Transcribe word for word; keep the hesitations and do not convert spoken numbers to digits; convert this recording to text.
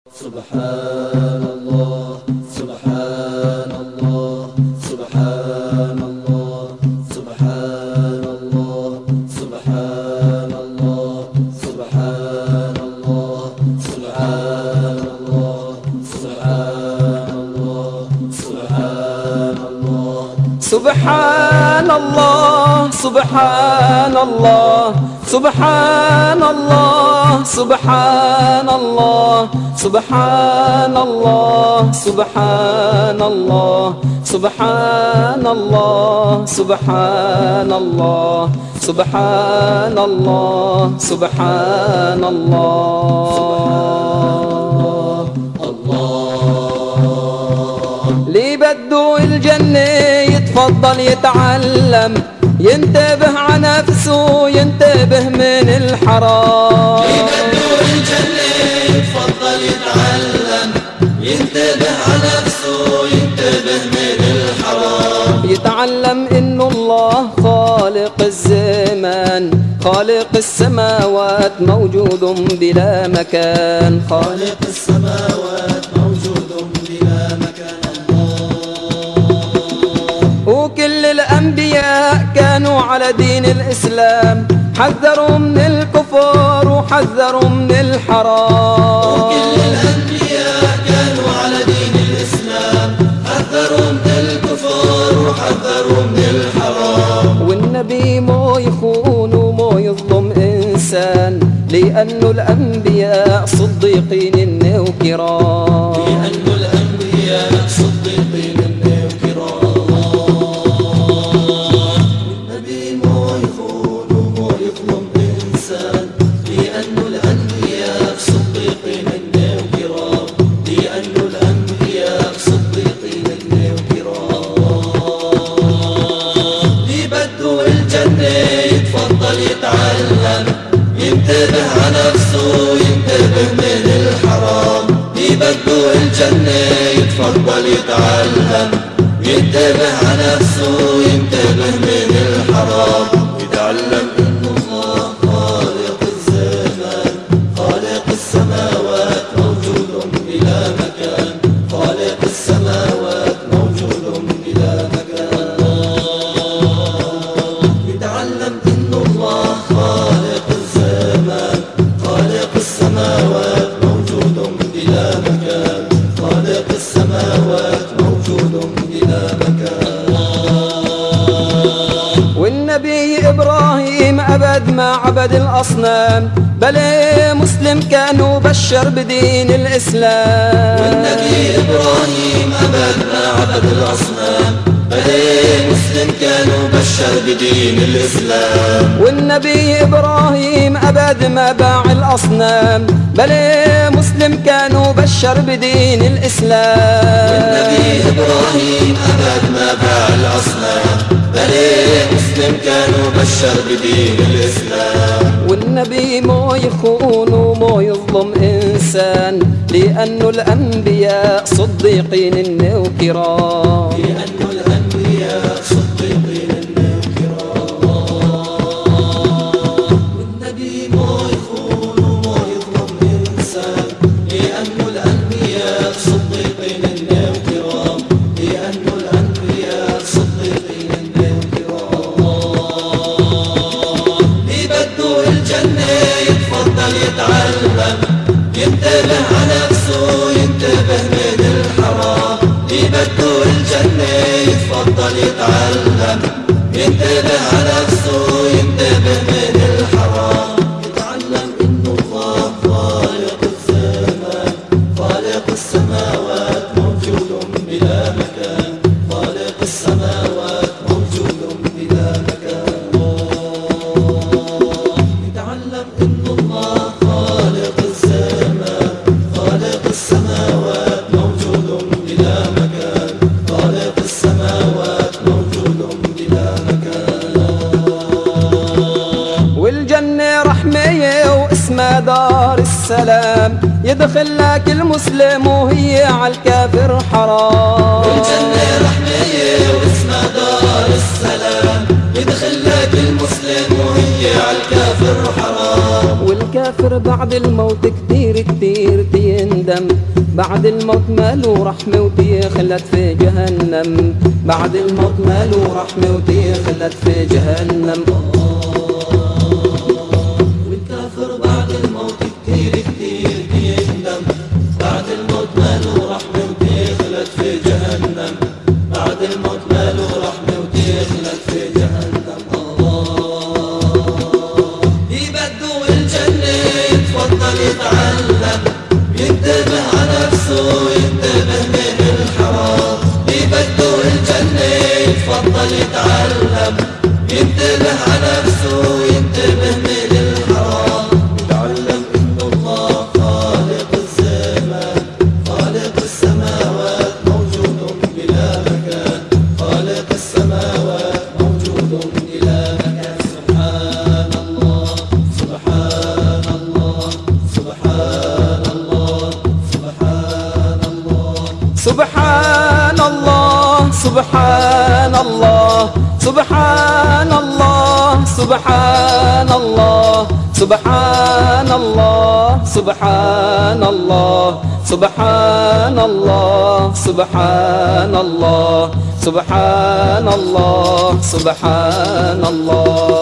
سبحان الله سبحان الله سبحان الله سبحان الله سبحان الله سبحان الله سبحان الله سبحان الله سبحان الله سبحان الله سبحان الله سبحان الله سبحان الله سبحان الله سبحان الله سبحان الله سبحان الله سبحان الله سبحان الله اللي بده الجنة يتفضل يتعلم، ينتبه على نفسه ينتبه من الحرام. اللي بده الجنة يتفضل يتعلم، ينتبه على نفسه ينتبه من الحرام. يتعلم إنه الله خالق الزمان، خالق السماوات موجود بلا مكان، خالق السماوات موجود بلا مكان. وكل الأنبياء كانوا على دين الإسلام، حذروا من الكفر وحذروا من الحرام. وكل الأنبياء كانوا على دين الإسلام، حذروا من الكفر وحذروا من الحرام. والنبي ما يخون وما يظلم إنسان، لأنه الأنبياء صديقين وكرام، لأنه الأنبياء صديقين وكرام. يتعلم ينتبه على نفسه ينتبه من الحرام. اللي بده الجنة يتفضل يتعلم، ينتبه على نفسه ينتبه من الحرام. يتعلم إنه الله خالق الزمان، خالق السماوات موجود بلا مكان، خالق السماوات موجود بلا مكان. يتعلم إنه الله خالق الزمان، خالق السماوات موجود بلا مكان، خالق السماوات موجود بلا مكان. والنبي إبراهيم أبد ما عبد الأصنام، بل مسلم كان وبشر بدين الإسلام. والنبي إبراهيم أبد ما عبد الأصنام، بل مسلم كان وبشر بدين الإسلام. والنبي إبراهيم أبد ما باع الأصنام، بل مسلم كان وبشر بدين الإسلام. والنبي إبراهيم أبد ما باع الأصنام، بل مسلم كان وبشر بدين الإسلام. والنبي ما يخون وما يظلم إنسان، لأنه الأنبياء صديقين وكرام، لأنه الأنبياء صديقين وكرام. والنبي ما يخون وما يظلم إنسان، لأنه الأنبياء صديقين وكرام، لأنه الأنبياء صديقين وكرام. اللي بده الجنة يتفضل يتعلم، ينتبه على نفسه ينتبه من الحرام. اللي بده الجنة يتفضل يتعلم، ينتبه على نفسه ينتبه من الحرام. يتعلم إنه الله خالق الزمان، خالق السماوات موجود بلا مكان، خالق السماوات موجود بلا مكان. يتعلم إنه الله خالق الزمان، خالق السماوات موجود بلا مكان، خالق السماوات موجود بلا مكان. والجنة رحمية واسمها دار السلام، يدخل لك المسلم وهي على الكافر حرام. والجنة رحمية واسمها دار السلام، يدخل لك المسلم وهي على الكافر حرام. والكافر بعد الموت كتير كتير تيندم، جهنم، بعد الموت ماله رحمة وتخلد في جهنم، بعد الموت ماله رحمة وتخلد في جهنم. والكافر بعد الموت كتير كتير بيندم، بعد الموت ماله رحمة وتخلد في جهنم، بعد الموت ماله رحمة وتخلد في جهنم. يبدو الجنة يتفضل يتعلم، ينتبه على نفسه ينتبه من الحرام. يبدو الجنة يتفضل يتعلم، ينتبه على نفسه ينتبه من الحرام. يتعلم إن الله خالق الزمان، خالق السماوات موجود بلا مكان، خالق السماوات موجود بلا مكان. سبحان الله سبحان الله سبحان الله سبحان الله سبحان الله سبحان الله سبحان الله سبحان الله سبحان الله سبحان الله سبحان الله سبحان الله سبحان الله سبحان الله.